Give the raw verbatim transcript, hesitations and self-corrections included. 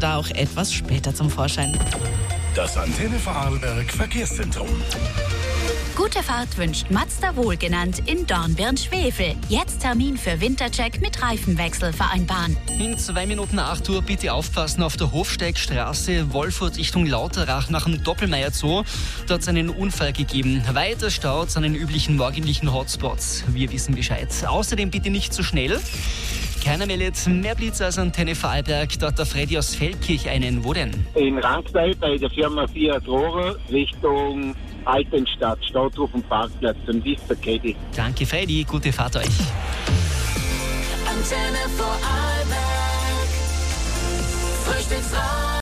da auch etwas später zum Vorschein. Das Antenne Vorarlberg Verkehrszentrum. Gute Fahrt wünscht Mazda wohlgenannt in Dornbirn-Schwefel. Jetzt Termin für Wintercheck mit Reifenwechsel vereinbaren. In zwei Minuten acht Uhr bitte aufpassen auf der Hofsteigstraße, Wolfurt Richtung Lauterach nach dem Doppelmeier Zoo. Dort hat es einen Unfall gegeben. Weiter staut an den üblichen morgendlichen Hotspots. Wir wissen Bescheid. Außerdem bitte nicht zu schnell. Keiner meldet mehr Blitz als Antenne Vorarlberg. Dort der Freddy aus Feldkirch einen. Wo denn? In Rankstein bei der Firma Fiat Rohrer Richtung Altenstadt, steht auf dem Parkplatz, dann wisst ihr, Kedi. Danke Freddy, gute Fahrt euch. Antenne Vorarlberg. Frühstücksradio.